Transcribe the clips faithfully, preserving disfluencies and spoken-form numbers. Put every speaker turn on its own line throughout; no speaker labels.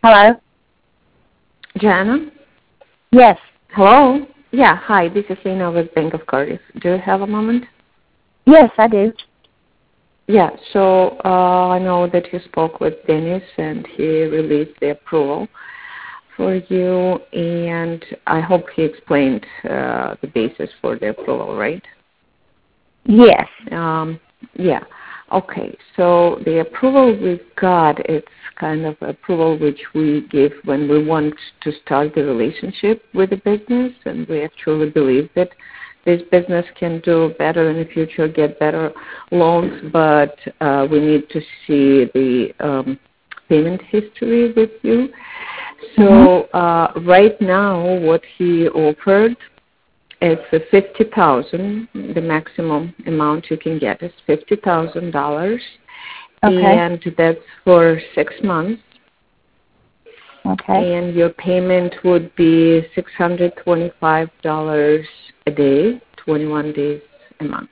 Hello?
Joanna?
Yes.
Hello? Yeah, hi, this is Lena with Bank of Cardiff. Do you have a moment?
Yes, I do.
Yeah, so uh, I know that you spoke with Dennis and he released the approval for you, and I hope he explained uh, the basis for the approval, right?
Yes.
Um, yeah. Okay, so the approval we've got, it's kind of approval which we give when we want to start the relationship with the business, and we actually believe that this business can do better in the future, get better loans, but uh, we need to see the um, payment history with you. So
mm-hmm.
uh, right now what he offered, it's a fifty thousand dollars. The maximum amount you can get is fifty thousand dollars.
Okay.
And that's for six months.
Okay.
And your payment would be six hundred twenty-five dollars a day, twenty-one days a month.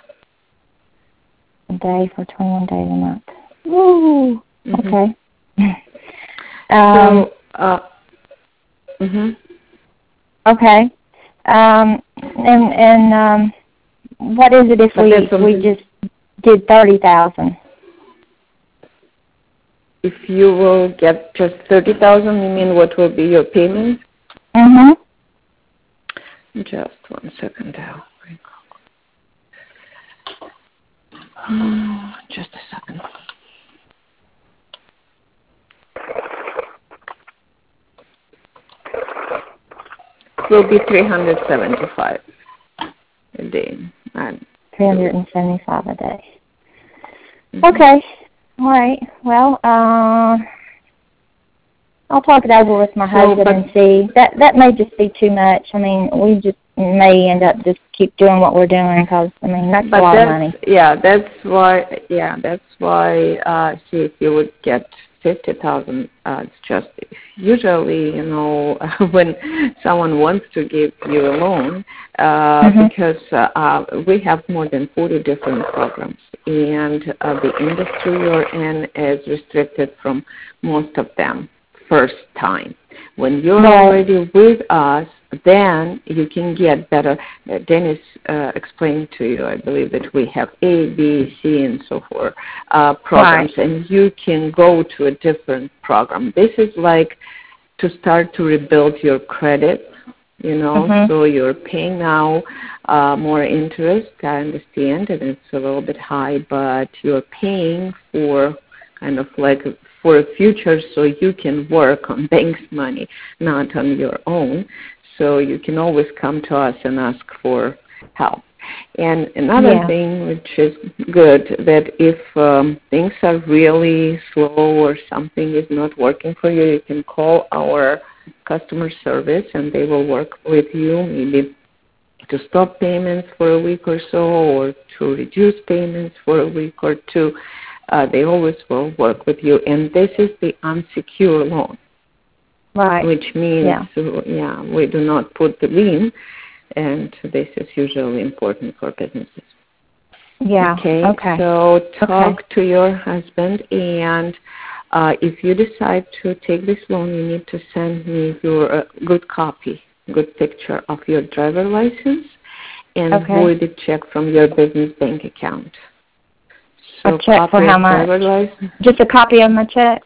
A day for twenty-one days a month. Woo!
Mm-hmm.
Okay. um,
so, uh, mm-hmm.
okay. Um, and and um, what is it if
But
we, we just did thirty thousand?
If you will get just thirty thousand dollars, you mean what will be your payment?
Mm-hmm.
Just one second now. Uh, just a second. It will be three hundred seventy-five a day.
three hundred seventy-five a day.
Mm-hmm.
Okay. All right. Well, uh, I'll talk it over with my
so,
husband and see. That that may just be too much. I mean, we just may end up just keep doing what we're doing because, I mean, that's
but
a lot
that's,
of money.
Yeah, that's why, yeah, that's why, uh, see, if you would get fifty thousand dollars, uh, it's just, usually, you know, when someone wants to give you a loan, uh,
mm-hmm.
because uh, uh, we have more than forty different programs, and uh, the industry you're in is restricted from most of them first time. When you're
right.
already with us, then you can get better. Uh, Dennis uh, explained to you, I believe, that we have A, B, C, and so forth uh, programs,
right.
and you can go to a different program. This is like to start to rebuild your credit, you know,
mm-hmm.
so you're paying now uh, more interest, I understand, and it's a little bit high, but you're paying for kind of like for a future so you can work on bank's money, not on your own. So you can always come to us and ask for help. And another
yeah.
thing which is good, that if um, things are really slow or something is not working for you, you can call our customer service and they will work with you, maybe to stop payments for a week or so or to reduce payments for a week or two. Uh, they always will work with you. And this is the unsecured loan.
Right.
Which means,
yeah.
uh, yeah, we do not put the lien, and this is usually important for businesses.
Yeah.
Okay.
Okay.
So talk
okay.
to your husband, and uh, if you decide to take this loan, you need to send me your uh, good copy, good picture of your driver license, and
okay.
voided check from your business bank account. So
a check for how much?
License.
Just a copy of my check?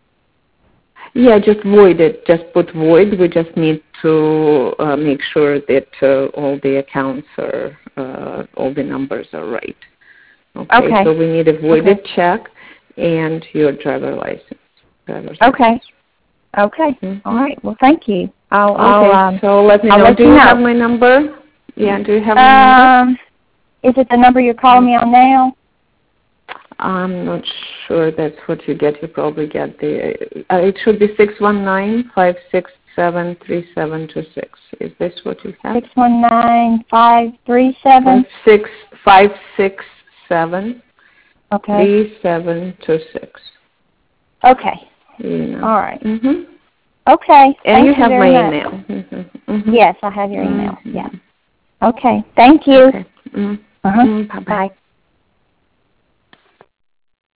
Yeah, just void it. Just put void. We just need to uh, make sure that uh, all the accounts are, uh, all the numbers are right. Okay,
okay.
So we need a voided
okay.
check and your driver license. Driver's
okay.
license.
Okay.
Mm-hmm.
All right. Well, thank you. I'll.
Okay.
I'll, um,
so let me
I'll
know.
let
Do
you
you
know.
have my number? Yeah. Do you have
um,
my number?
Is it the number you're calling me on now?
I'm not sure that's what you get. You probably get the, uh, it should be six one nine, five six seven, three seven two six. Is this what you have?
six one nine, five three seven?
five six seven,
Okay.
three seven two six.
Okay.
Yeah.
All right.
Mm-hmm.
Okay.
And
Thank
you
you
have
very
my
much.
email. Mm-hmm. Mm-hmm.
Yes, I have your email.
Mm-hmm.
Yeah. Okay. Thank you.
Okay. Mm-hmm.
Uh-huh.
Mm-hmm. Bye-bye.
Bye.